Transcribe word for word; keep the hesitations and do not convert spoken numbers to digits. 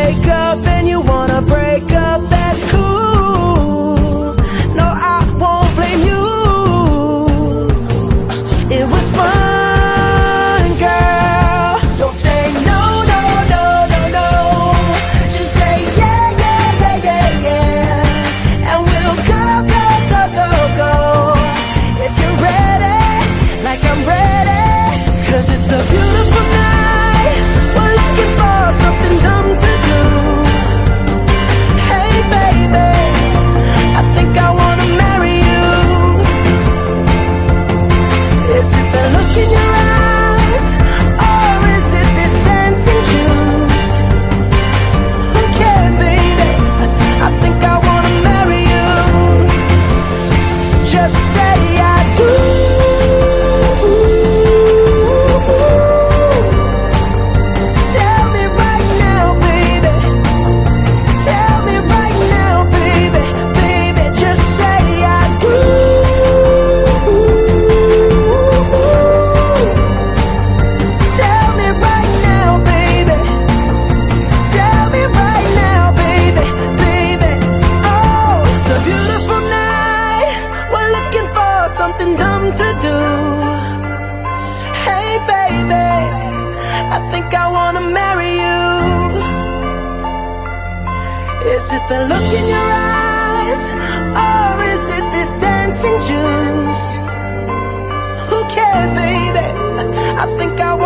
wake up and you wanna break up, that's cool. No, I won't blame you. It was fun, girl. Don't say no, no, no, no, no. Just say yeah, yeah, yeah, yeah, yeah. And we'll go, go, go, go, go. If you're ready, like I'm ready. Cause it's a beautiful night. We're looking for something dumb to do. Hey baby, I think I wanna marry you. Is it the look in your eyes, or is it this dancing juice? Who cares, baby? I think I wanna marry you. Just say I do. Tell me right now, baby. Tell me right now, baby. Baby, just say I do. Tell me right now, baby. Tell me right now, baby. Baby, oh, it's a beautiful night. We're looking for something dumb to do. Hey baby, I think I wanna marry you. Is it the look in your eyes, or is it this dancing juice? Who cares, baby? I think I